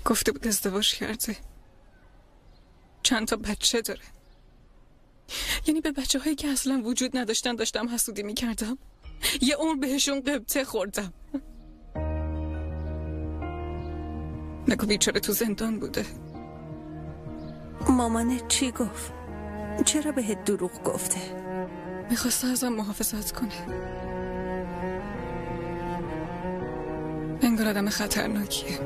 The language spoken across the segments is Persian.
گفته بود ازدواج کرده، چند تا بچه داره. یعنی به بچه هایی که اصلا وجود نداشتن داشتم حسودی میکردم. یه عمر بهشون قبطه خوردم. نگو بیچاره تو زندان بوده. مامانت چی گفت؟ چرا بهت دروغ گفته؟ میخواسته ازم محافظت کنه. انگار آدم خطرناکیه.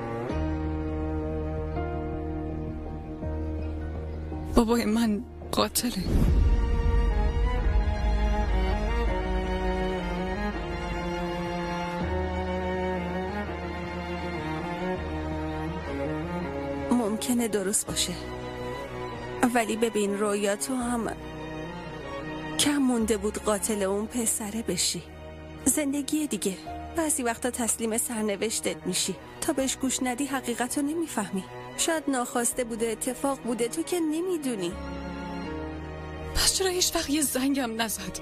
بابای من قاتله. ممکنه درست باشه، ولی ببین رویا تو هم کم مونده بود قاتل اون پسره بشی. زندگی دیگه، بعضی وقتا تسلیم سرنوشتت میشی. تا بهش گوش ندی حقیقتو نمیفهمی. شاید ناخواسته بوده، اتفاق بوده، تو که نمیدونی. پس چرا هیچ وقت یه زنگم نزد؟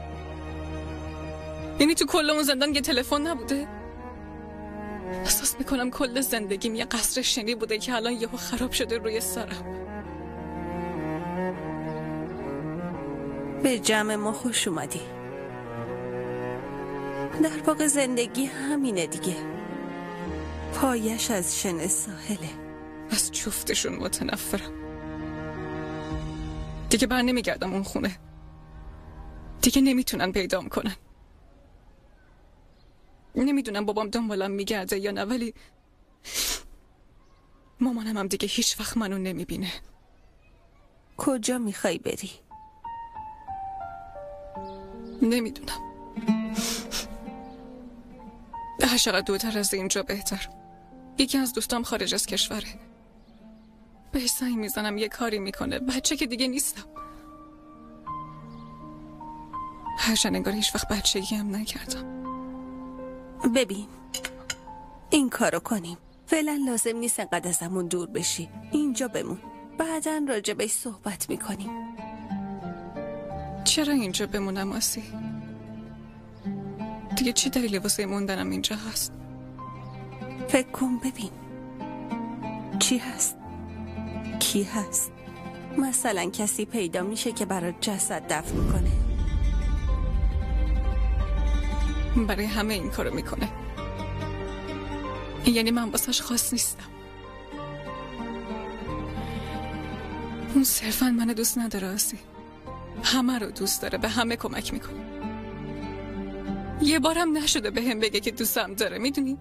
یعنی تو کل اون زندان یه تلفن نبوده؟ احساس میکنم کل زندگیم یه قصر شنی بوده که الان یهو خراب شده روی سرم. به جمع ما خوش اومدی. در واقع زندگی همینه دیگه. پایش از شن ساحله. از جفتشون متنفرم. دیگه بر نمیگردم اون خونه. دیگه نمیتونن پیدام کنن. نمیدونم بابام دنبالم میگرده یا نه، ولی مامانم هم دیگه هیچ وقت منو نمیبینه. کجا میخوای بری؟ نمیدونم. هر چقدر دورتر از اینجا بهتر. یکی از دوستام خارج از کشوره. بهش زنگ میزنم یه کاری میکنه. بچه که دیگه نیستم. هرچند انگار هیچ وقت بچگی هم نکردم. ببین، این کارو کنیم. فعلا لازم نیست انقدر ازمون دور بشی. اینجا بمون. بعداً راجبش صحبت میکنیم. چرا اینجا بمونم آسی؟ دیگه چی دلیلی واسه موندنم اینجا هست؟ فکر کن ببین چی هست؟ کی هست؟ مثلا کسی پیدا میشه که برات جسد دفن کنه. برای همه این کارو میکنه. یعنی من واسش خاص نیستم. اون صرفا منو دوست نداره آسی. همه رو دوست داره، به همه کمک میکنه. یه بارم نشده به هم بگه که دوستم داره، میدونی؟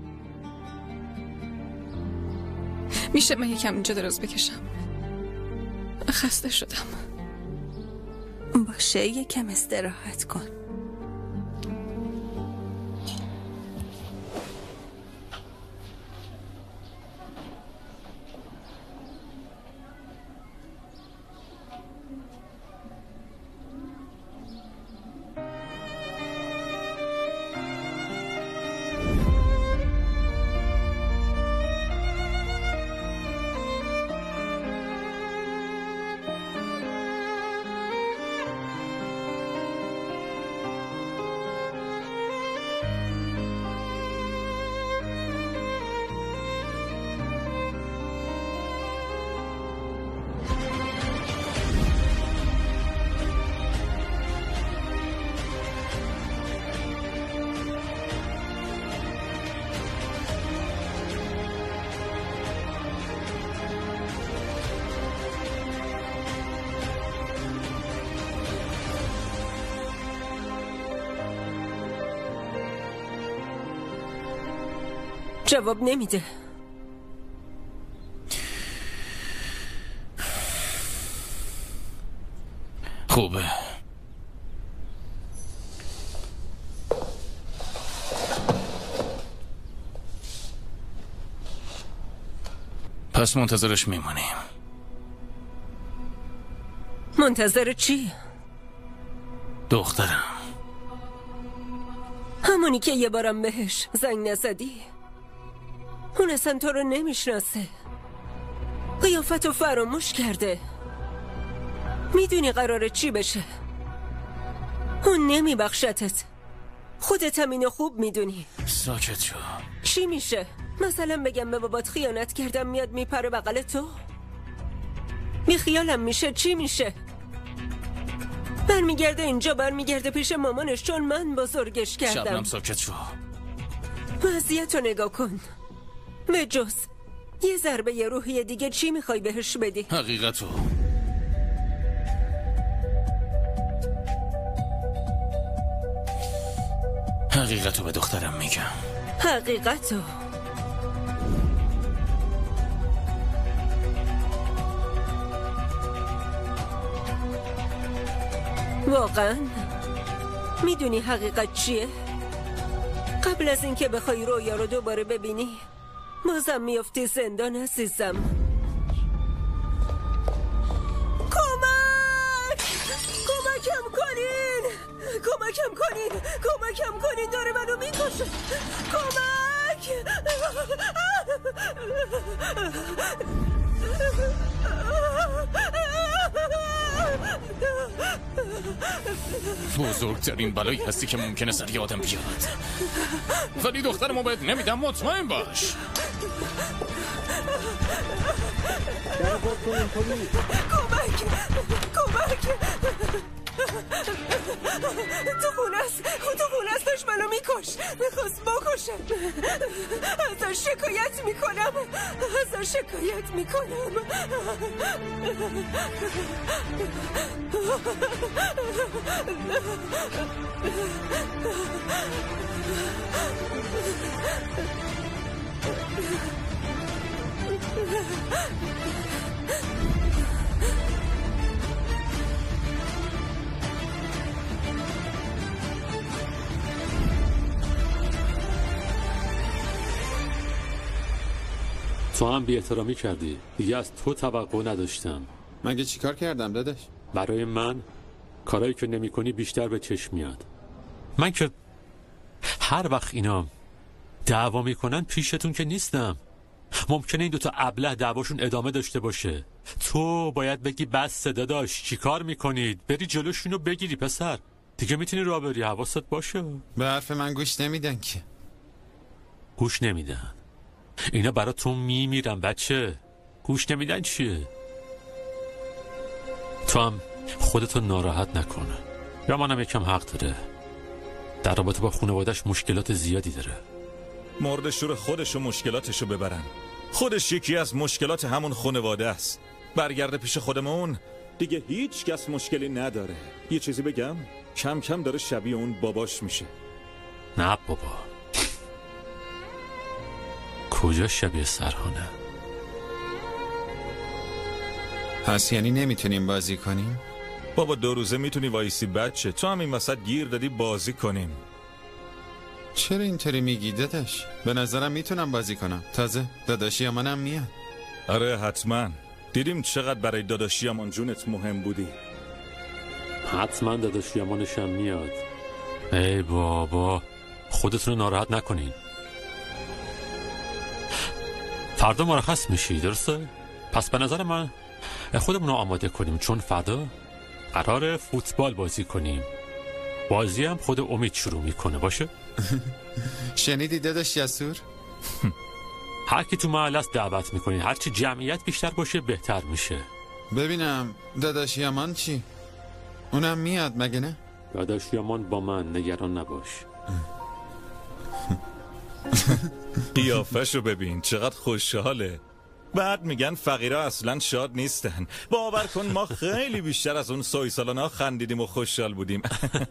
میشه من یکم اینجا دراز بکشم؟ خسته شدم. باشه، یکم استراحت کن. جواب نمیده. خوبه. پس منتظرش میمونیم. منتظر چی؟ دخترم. همونی که یه بارم بهش زنگ نزدی. اون اصلا تو رو نمیشناسه. قیافتو فراموش کرده. میدونی قراره چی بشه. اون نمیبخشتت. خودت هم اینو خوب میدونی. ساکت شو. چی میشه؟ مثلا بگم به بابات خیانت کردم میاد میپره بغل تو؟ بیخیالم میشه چی میشه؟ برمیگرده اینجا، برمیگرده پیش مامانش چون من بزرگش کردم. شبنم ساکت شو. وضعیت رو نگاه کن. به جز یه ضربه روحی دیگه چی میخوای بهش بدی؟ حقیقتو. حقیقتو به دخترم میگم. حقیقتو؟ واقعا؟ میدونی حقیقت چیه؟ قبل از اینکه بخوای رویا رو دوباره ببینی بازم میافتی زندان عزیزم. کمکم کنین! کمکم کنین! کمکم کنین! داره منو میکشه! کمک! بزرگترین بلایی هستی که ممکنه سر آدم بیاد، ولی دخترمو بهت نمیدم، مطمئن باش. کمک! تو خونه است داشت منو میکش، میخواست بکشم. ازش شکایت میکنم. تو هم بی احترامی کردی. دیگه از تو توقع نداشتم. مگه چیکار کردم داداش؟ برای من کارایی که نمی کنی بیشتر به چشم میاد. من که هر وقت اینا دعوا میکنن پیشتون که نیستم. ممکنه این دوتا ابله دعواشون ادامه داشته باشه. تو باید بگی بس داداش چی کار میکنید، بری جلوشونو بگیری پسر. دیگه میتونی راه بری، حواست باشه. به حرف من گوش نمیدن که. گوش نمیدن؟ اینا برا تو میمیرن بچه. گوش نمیدن چیه؟ تو هم خودتو ناراحت نکنه. یا منم یکم حق داره. در رابطه با خانواده‌اش مشکلات زیادی داره. مرد شور خودشو مشکلاتشو ببرن. خودش یکی از مشکلات همون خانواده است. برگرده پیش خودمون دیگه هیچ کس مشکلی نداره. یه چیزی بگم، کم کم داره شبیه اون باباش میشه. نه بابا، کجا شبیه سرهانه؟ پس یعنی نمیتونیم بازی کنیم؟ بابا 2 روزه میتونی وایسی بچه، تو هم این وسط گیر دادی بازی کنیم. چرا اینطوری میگی داداش؟ به نظرم میتونم بازی کنم. تازه داداشی منم میاد. آره حتما. دیدیم چقدر برای داداشی امان جونت مهم بودی. حتما داداشی امانشم میاد. ای بابا خودتون رو ناراحت نکنین. فردا مرخص میشی درسته؟ پس به نظر من خودمون رو آماده کنیم، چون فردا قراره فوتبال بازی کنیم. بازی هم خود امید شروع میکنه باشه؟ شنیدی داداش یسور؟ هر کی تو محل است دعوت میکنین. هرچی جمعیت بیشتر باشه بهتر میشه. ببینم داداش یامان چی؟ اونم میاد مگه نه؟ داداش یامان با من، نگران نباش. قیافه‌شو ببین چقدر خوشحاله. بعد میگن فقیرها اصلا شاد نیستن. باور کن ما خیلی بیشتر از اون سویسالانا خندیدیم و خوشحال بودیم.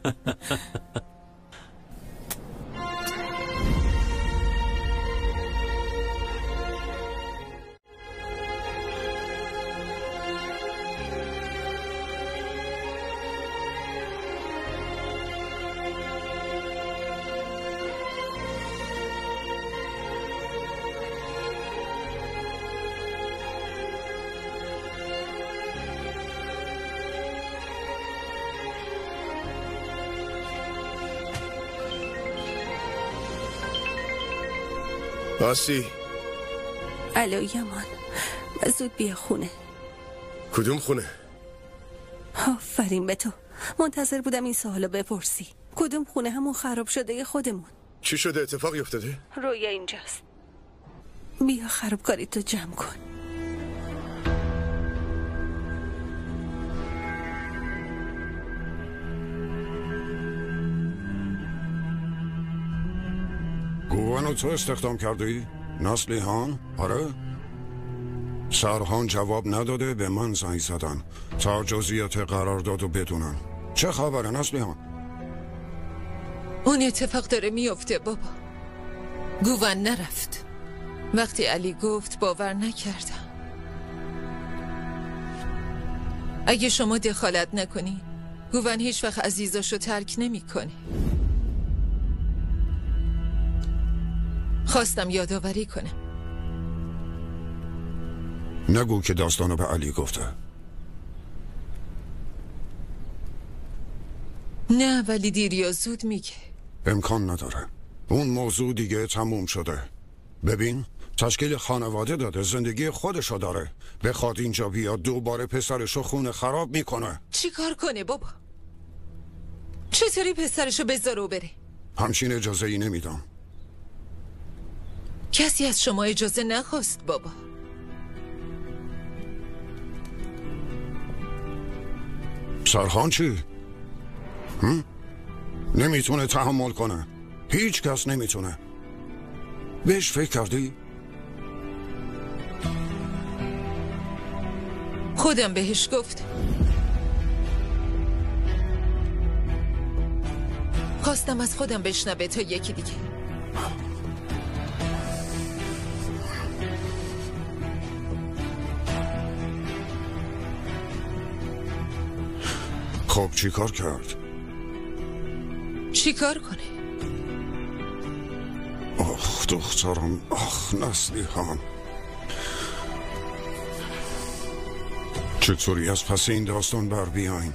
باسی الو یامان، زود بیا خونه. کدوم خونه؟ آفرین به تو. منتظر بودم این سوالو بپرسی. کدوم خونه؟ همون خراب شده خودمون. چی شده؟ اتفاقی افتاده؟ رویا اینجاست. بیا خرابکاری تو جمع کن. گوانو تو استخدام کردی؟ نسلیحان؟ آره؟ سرهان جواب نداده، به من زنگ زدن تا جزئیات قراردادو بدونن. چه خبره نسلیحان؟ اون اتفاق داره میفته بابا. گوون نرفت. وقتی علی گفت باور نکردم. اگه شما دخالت نکنی گوون هیچ وقت عزیزاشو ترک نمیکنه. خواستم یادآوری کنم. نگو که داستانو به علی گفته. نه ولی دیر یا زود میگه. امکان نداره. اون موضوع دیگه تموم شده. ببین تشکیل خانواده داده، زندگی خودشو داره. بخواد اینجا بیاد دوباره پسرشو خونه خراب میکنه. چی کار کنه بابا؟ چطوری پسرشو بذاره و بره؟ همچین اجازه ای نمیدم. کسی از شما اجازه نخواست بابا. سرخان چی؟ نمیتونه تحمل کنه. هیچ کس نمیتونه. بهش فکر کردی؟ خودم بهش گفتم. خواستم از خودم بشنوه تا یکی دیگه. خب چی کار کرد؟ چی کار کنه؟ آخ دخترم، آخ نسلیحان. چطوری از پس این داستان بر بیایم؟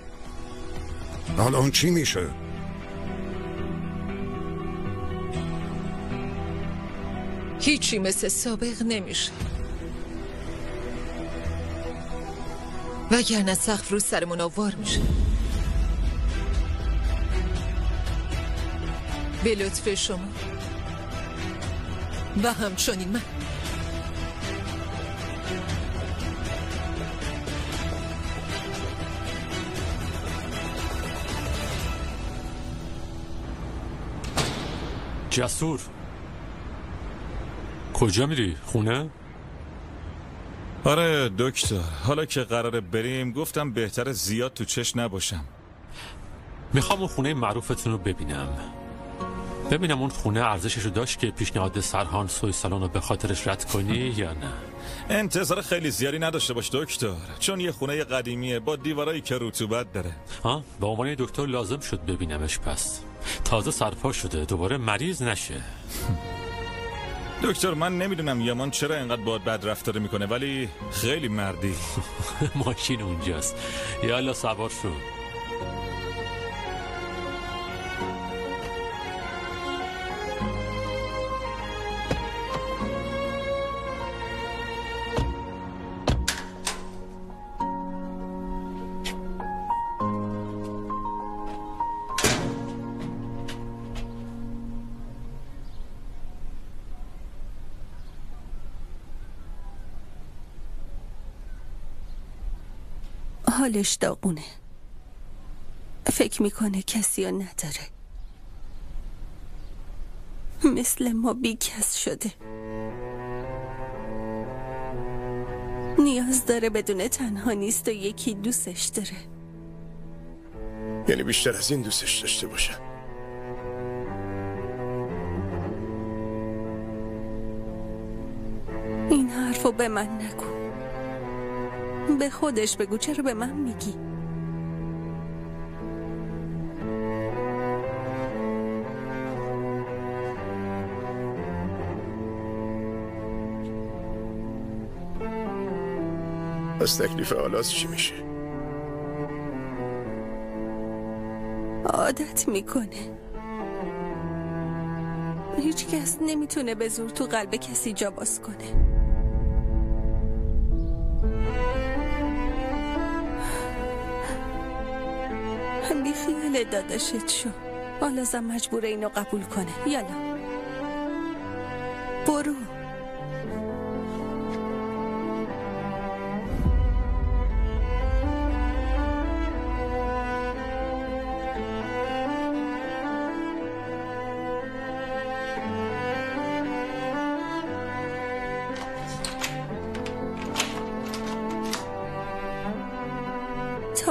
الان چی میشه؟ هیچی مثل سابق نمیشه. وگرنه سقف رو سرمون آوار میشه. به لطف شما و همچنین من. جسور کجا میری؟ خونه؟ آره دکتر، حالا که قراره بریم گفتم بهتره زیاد تو چش نباشم. میخوام اون خونه معروفتون رو ببینم اون خونه ارزششو داشت که پیشنهاد سرهان سویسالون رو به خاطرش رد کنی یا نه. انتظار خیلی زیادی نداشته باش دکتر، چون یه خونه قدیمیه با دیوارایی که رطوبت داره. به عنوان دکتر لازم شد ببینمش. پس تازه سرپا شده دوباره مریض نشه. دکتر من نمیدونم یمان چرا اینقدر باهات بد رفتار میکنه، ولی خیلی مردی. ماشین اونجاست، یالا سوار شو. حالش داغونه. فکر میکنه کسی رو نداره. مثل ما بیکس شده. نیاز داره بدون تنها نیست و یکی دوستش داره. یعنی بیشتر از این دوستش داشته باشه. این حرفو به من نگو. به خودش بگو. چرا به من میگی؟ از تکلیف آلاز چی میشه؟ عادت میکنه. هیچ کس نمیتونه به زور تو قلب کسی جا باز کنه. بی خیال داداشت شو. آلازم مجبوره اینو قبول کنه. یالا برو.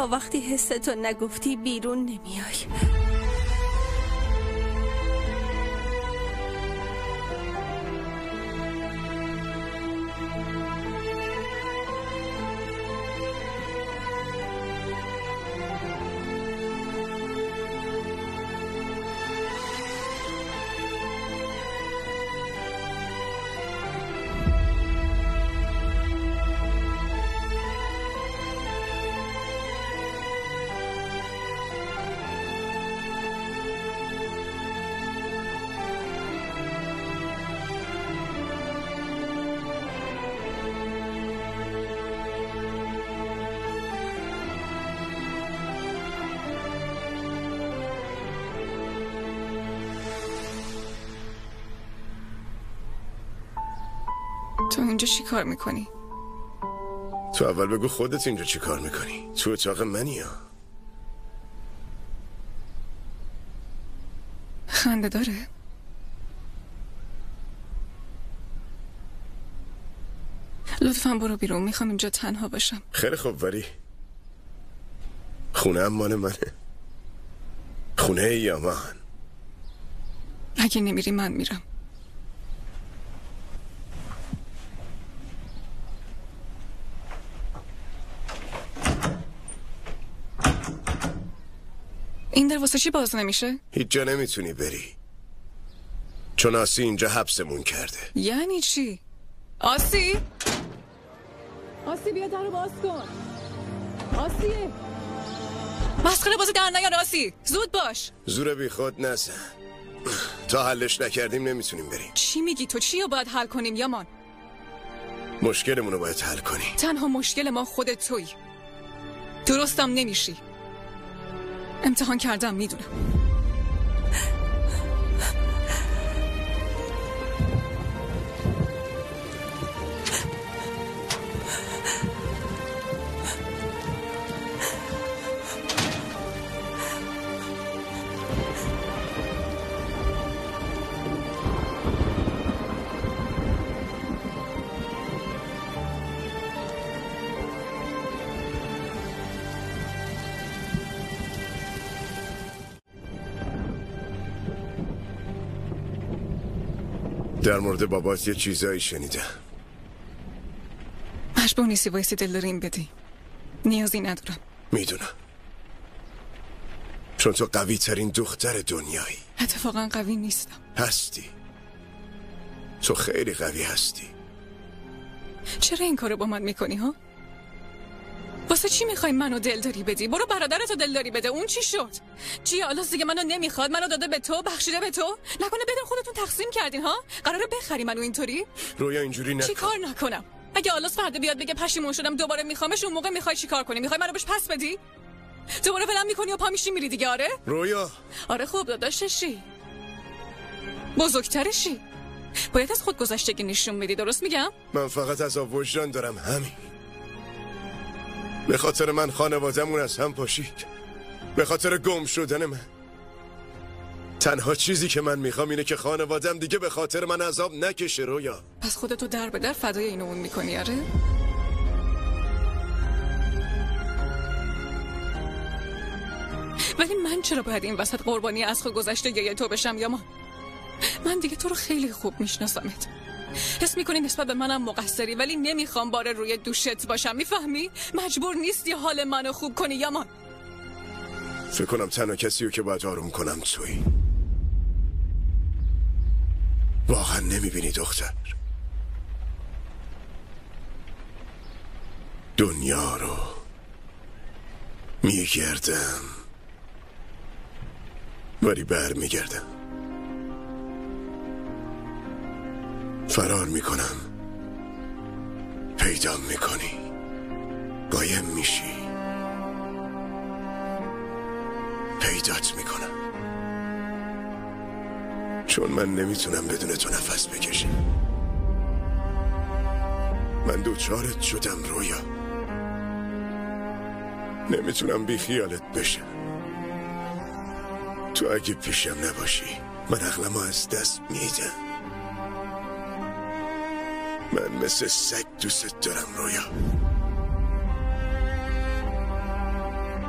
تا وقتی حستو نگفتی بیرون نمیای. تو اینجا چی کار میکنی؟ تو اول بگو خودت اینجا چی کار میکنی؟ تو اتاق منی ها. خنده داره؟ لطفاً برو بیرون، میخوام اینجا تنها باشم. خیلی خوب، ولی خونه هم مال منه. خونه یامان. اگه نمیری من میرم. این در واسه چی باز نمیشه؟ هیچ جا نمیتونی بری، چون آسی اینجا حبسمون کرده. یعنی چی؟ آسی؟ آسی بیا درو باز کن. آسی مسخره بازی در نیار آسی، زود باش. زور بی خود نزن، تا حلش نکردیم نمیتونیم بریم. چی میگی تو؟ چی رو باید حل کنیم یامان؟ مشکلمون رو باید حل کنیم. تنها مشکل ما خودت تویی. درستم نمیشی. امتحان کردم، میدونم. در مورد بابات یه چیزایی شنیدم. مجبور نیستی وایسی دلداریم بدی، نیازی ندارم. میدونم، چون تو قوی ترین دختر دنیایی. اتفاقا قوی نیستم. هستی، تو خیلی قوی هستی. چرا این کارو با من میکنی ها؟ واسه چی میخوای منو دلداری بدی؟ برو برادرتو دلداری بده. اون چی شد؟ جیالاس دیگه منو نمیخواد، منو داده به تو، بخشیده به تو. نکنه بدون خودتون تقسیم کردین ها؟ قراره بخری منو اینطوری؟ رویا اینجوری نکن. چی کار نکنم؟ اگه آلاس فردا بیاد بگه پشیمون شدم دوباره میخوامش، اون موقع میخوای چی کار کنی؟ میخوای منو بهش پس بدی؟ دوباره ولم میکنی و پا میشی میری دیگه؟ آره؟ رویا. آره خوب داداششی. بزرگترشی. باید از خود گذشتگی نشون بدی، درست میگم؟ من فقط عذاب وجدان دارم، همین. به خاطر من خانوادمون از هم پاشید، به خاطر گم شدن من. تنها چیزی که من میخوام اینه که خانوادم دیگه به خاطر من عذاب نکشه. رویا، پس خودتو در به در فدای اینو اون میکنی؟ آره؟ ولی من چرا باید این وسط قربانی از خود گذشته تو بشم یامان؟ من دیگه تو رو خیلی خوب میشناسمت. حس میکنی نسبت به منم مقصری، ولی نمیخوام باره روی دوشت باشم، میفهمی؟ مجبور نیستی حال منو خوب کنی یامان. فکر کنم تنها کسیو که باید آروم کنم تویی. واقعا نمیبینی دختر؟ دنیا رو میگردم ولی برمیگردم. فرار میکنم، پیدا میکنی، قایم میشی، پیدات میکنم. چون من نمیتونم بدون تو نفس بکشم. من دوچارت شدم رویا، نمیتونم بی خیالت بشم. تو اگه پیشم نباشی من عقلمو از دست میدم. من مثل سگ دوست دارم رویا.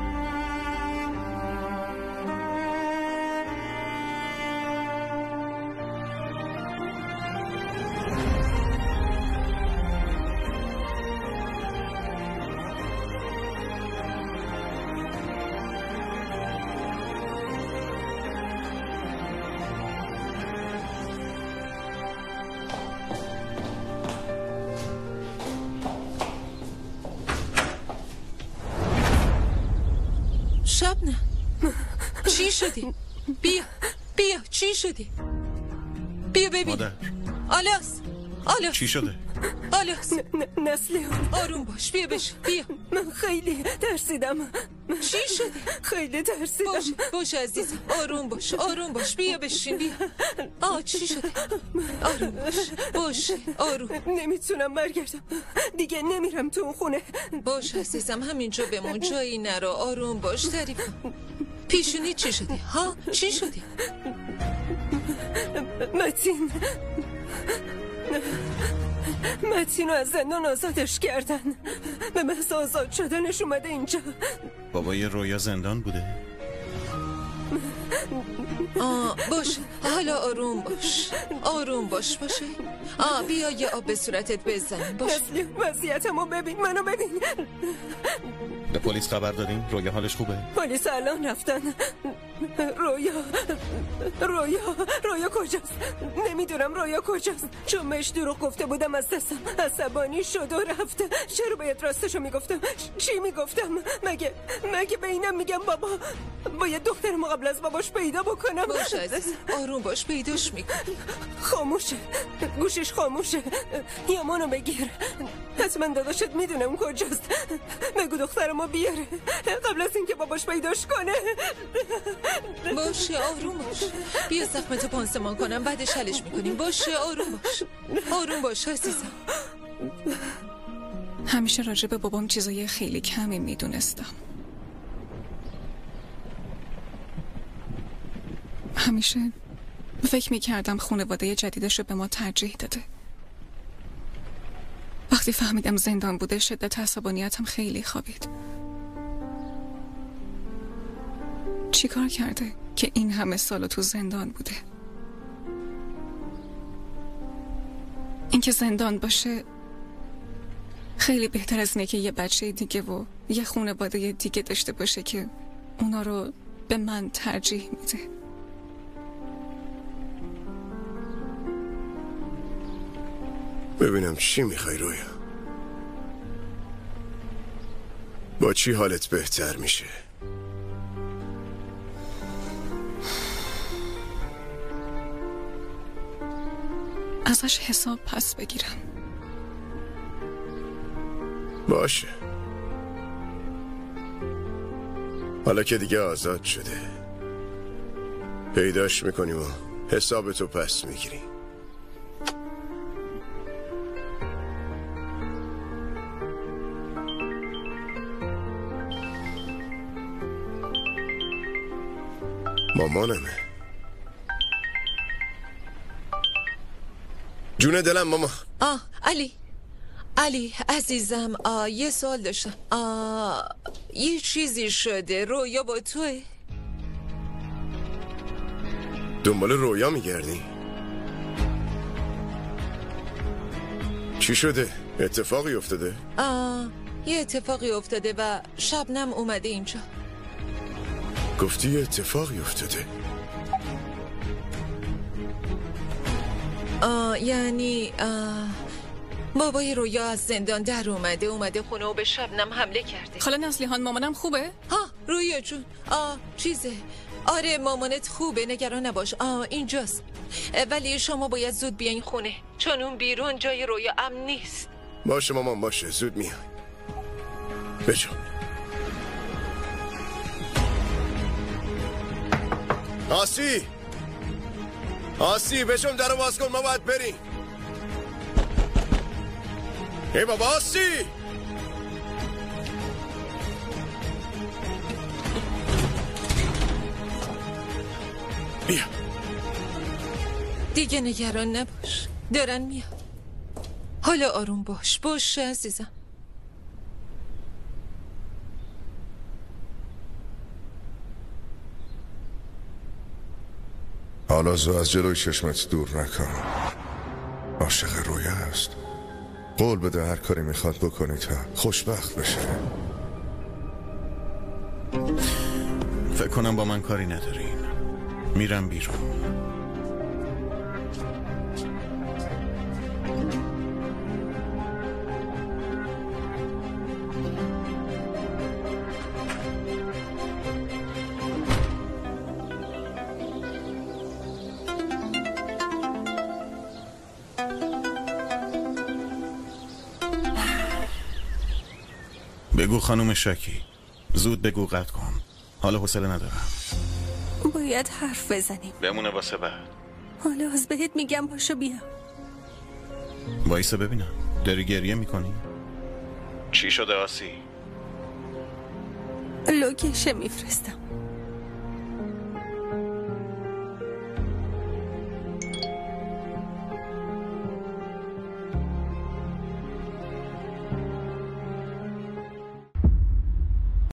شبنم چی شدی؟ بیا چی شدی؟ بیا ببین مادر آلاس چی شده؟ آلاس نسلیان آروم باش بیا بیا من خیلی ترسیدم. چی شدی؟ خیلی ترسیدم. باش عزیزم آروم باش بیا بشین بیا. چی شده؟ آروم باش آروم. نمیتونم برگردم دیگه، نمیرم تو اون خونه. باش عزیزم همینجا بمون، جایی نرو، آروم باش. تعریف کن پیشونی چی شدی؟ چی شدی؟ متین رو از زندان آزادش کردن، به محض آزاد شدنش اومده اینجا. بابای رویا زندان بوده؟ باشه حالا آروم باش باشه. بیا یه آب به صورتت بزنیم. باشه وضعیتمو ببین، منو ببین. به پلیس خبر دادیم؟ رویا حالش خوبه؟ پلیس الان رفتن. رویا کجاست؟ نمیدونم رویا کجاست، چون بهش دروغ گفته بودم از دستم عصبانی شد و رفت. چرا باید راستشو میگفتم؟ چی میگفتم؟ مگه به اینم میگم بابا باید دخترمو قبل از باباش پیدا بکنم؟ باش عزیز آروم باش، پیداش میکنی. خاموشه، گوشش خاموشه. یامانو بگیر، حتما داداشت میدونه اون کجاست. بگو دخترمو بیاره قبل از اینکه باباش پیداش کنه. باشه آروم باش، بیا زخمتو پانسمان کنم بعدش حلش میکنیم. باشه آروم باش عزیزم. همیشه راجع به بابام چیزای خیلی کمی میدونستم. همیشه فکر میکردم خانواده جدیدش رو به ما ترجیح داده. وقتی فهمیدم زندان بوده شدت عصبانیتم خیلی خوابید. چی کار کرده که این همه سال تو زندان بوده؟ اینکه زندان باشه خیلی بهتر از اینه که یه بچه دیگه و یه خانواده دیگه داشته باشه که اونا رو به من ترجیح میده. ببینم چی میخوای رویا؟ با چی حالت بهتر میشه؟ ازش حساب پس بگیرم. باشه، حالا که دیگه آزاد شده پیداش میکنیم و حسابتو پس میگیریم. مامانمه. جون دلم ماما. علی عزیزم، یه سوال داشتم. یه چیزی شده، رویا با توه؟ دنبال رویا میگردی؟ چی شده؟ اتفاقی افتاده؟ یه اتفاقی افتاده و شبنم اومده اینجا. گفتی یه اتفاقی افتاده؟ یعنی بابای رویا از زندان در اومده خونه و به شبنم حمله کرده. خاله نسلیحان مامانم خوبه؟ رویا جون چیزه. آره مامانت خوبه، نگران نباش. اینجاست، ولی شما باید زود بیاین خونه چون اون بیرون جای رویا امن نیست. باشه مامان، باشه زود میای. بجو. آسی بشم درو باز کن، ما باید بریم. ای بابا آسی! بیا. دیگه نگران نباش، دارن میاد. حالا آروم باش عزیزم. حالا زو از جلوی چشمت دور نکن. عاشق رویا است. قول بده هر کاری میخواد بکنی تا خوشبخت بشه. فکر کنم با من کاری ندارین. میرم بیرون. بگو خانم شکی، زود بگو، قطع کن. حالا حوصله ندارم. باید حرف بزنیم. بمونه واسه بعد. حالا از بهت میگم پاشو بیا. وایسا ببینم، داری گریه میکنی؟ چی شده آسی؟ لوکیشن میفرستم.